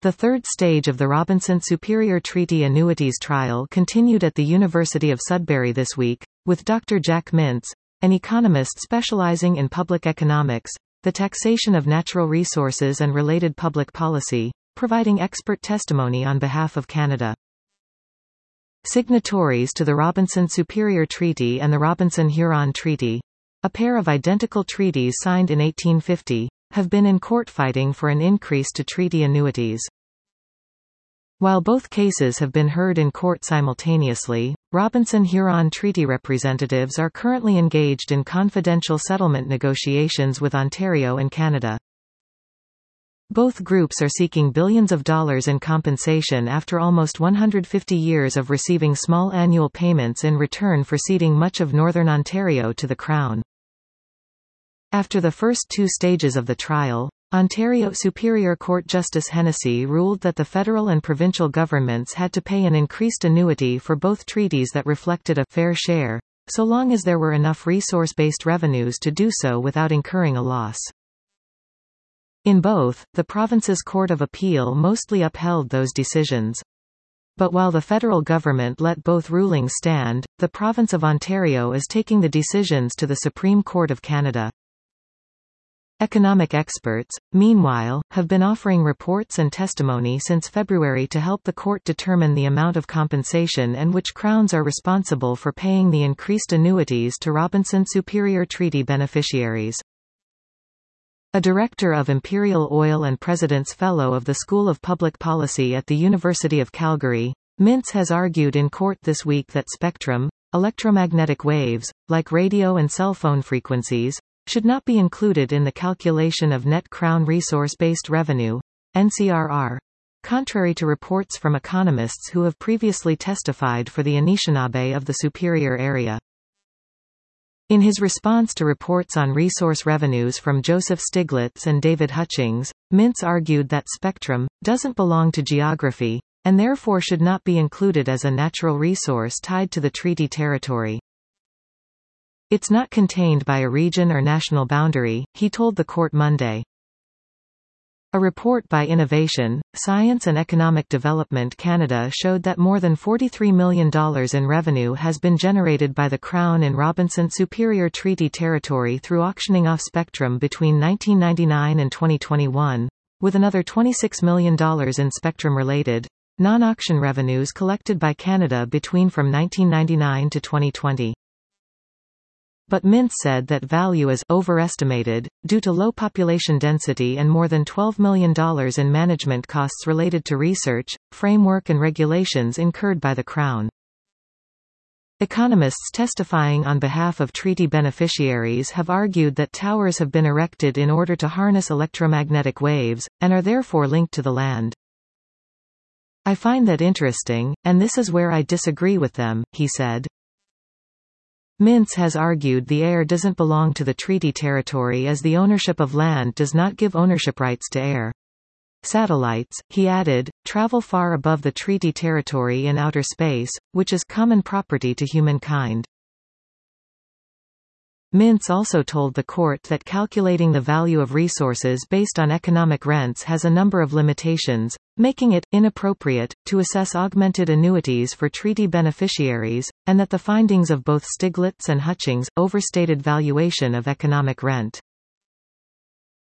The third stage of the Robinson Superior Treaty Annuities trial continued at the University of Sudbury this week, with Dr. Jack Mintz, an economist specializing in public economics, the taxation of natural resources and related public policy, providing expert testimony on behalf of Canada. Signatories to the Robinson Superior Treaty and the Robinson-Huron Treaty, a pair of identical treaties signed in 1850, have been in court fighting for an increase to treaty annuities. While both cases have been heard in court simultaneously, Robinson-Huron Treaty representatives are currently engaged in confidential settlement negotiations with Ontario and Canada. Both groups are seeking billions of dollars in compensation after almost 150 years of receiving small annual payments in return for ceding much of Northern Ontario to the Crown. After the first two stages of the trial, Ontario Superior Court Justice Hennessy ruled that the federal and provincial governments had to pay an increased annuity for both treaties that reflected a fair share, so long as there were enough resource-based revenues to do so without incurring a loss. In both, the province's Court of Appeal mostly upheld those decisions. But while the federal government let both rulings stand, the province of Ontario is taking the decisions to the Supreme Court of Canada. Economic experts, meanwhile, have been offering reports and testimony since February to help the court determine the amount of compensation and which crowns are responsible for paying the increased annuities to Robinson Superior Treaty beneficiaries. A director of Imperial Oil and President's Fellow of the School of Public Policy at the University of Calgary, Mintz has argued in court this week that spectrum, electromagnetic waves, like radio and cell phone frequencies, should not be included in the calculation of net Crown resource-based revenue, NCRR, contrary to reports from economists who have previously testified for the Anishinaabe of the Superior area. In his response to reports on resource revenues from Joseph Stiglitz and David Hutchings, Mintz argued that spectrum doesn't belong to geography, and therefore should not be included as a natural resource tied to the treaty territory. It's not contained by a region or national boundary, he told the court Monday. A report by Innovation, Science and Economic Development Canada showed that more than $43 million in revenue has been generated by the Crown in Robinson Superior Treaty territory through auctioning off spectrum between 1999 and 2021, with another $26 million in spectrum-related, non-auction revenues collected by Canada from 1999 to 2020. But Mintz said that value is overestimated, due to low population density and more than $12 million in management costs related to research, framework and regulations incurred by the Crown. Economists testifying on behalf of treaty beneficiaries have argued that towers have been erected in order to harness electromagnetic waves, and are therefore linked to the land. I find that interesting, and this is where I disagree with them, he said. Mintz has argued the air doesn't belong to the treaty territory as the ownership of land does not give ownership rights to air. Satellites, he added, travel far above the treaty territory in outer space, which is common property to humankind. Mintz also told the court that calculating the value of resources based on economic rents has a number of limitations, making it inappropriate to assess augmented annuities for treaty beneficiaries, and that the findings of both Stiglitz and Hutchings overstated valuation of economic rent.